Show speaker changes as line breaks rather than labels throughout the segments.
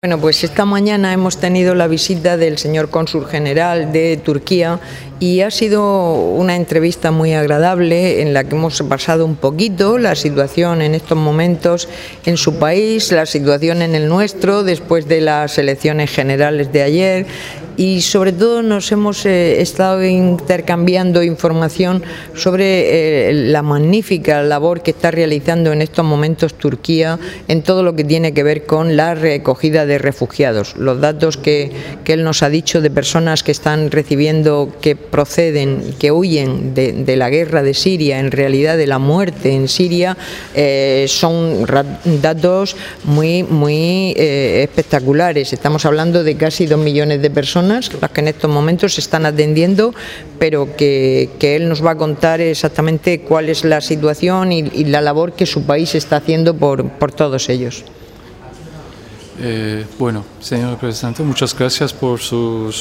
Bueno, pues esta mañana hemos tenido la visita del señor cónsul general de Turquía y ha sido una entrevista muy agradable en la que hemos repasado un poquito la situación en estos momentos en su país, la situación en el nuestro después de las elecciones generales de ayer y sobre todo nos hemos estado intercambiando información sobre la magnífica labor que está realizando en estos momentos Turquía en todo lo que tiene que ver con la recogida de refugiados. Los datos que él nos ha dicho de personas que están recibiendo, que proceden, que huyen de la guerra de Siria, en realidad de la muerte en Siria, son datos muy espectaculares. Estamos hablando de casi 2 millones de personas las que en estos momentos se están atendiendo, pero que él nos va a contar exactamente cuál es la situación y la labor que su país está haciendo por todos ellos.
Bueno, señor presidente, muchas gracias por su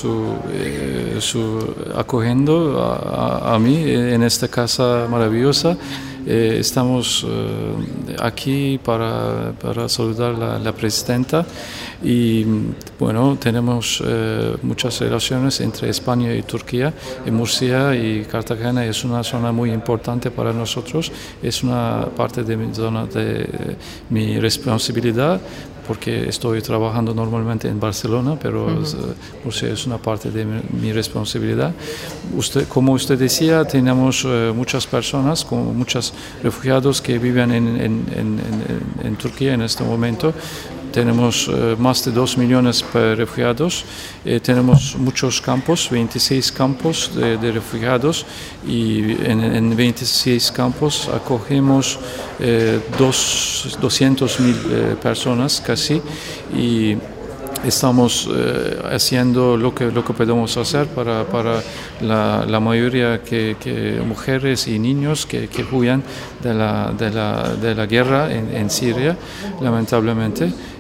acogiendo a mí en esta casa maravillosa. Estamos aquí para saludar a la presidenta y bueno, tenemos muchas relaciones entre España y Turquía. Murcia y Cartagena es una zona muy importante para nosotros, es una parte de mi zona de mi responsabilidad, porque estoy trabajando normalmente en Barcelona, pero Murcia es una parte de mi responsabilidad. Como usted decía, tenemos muchas personas, como muchos refugiados que viven en Turquía en este momento. Tenemos más de 2 millones de refugiados, tenemos muchos campos, 26 campos de refugiados, y en 26 campos acogemos 200.000 personas casi, y estamos haciendo lo que podemos hacer para la mayoría que mujeres y niños que huyen de la guerra en Siria, lamentablemente.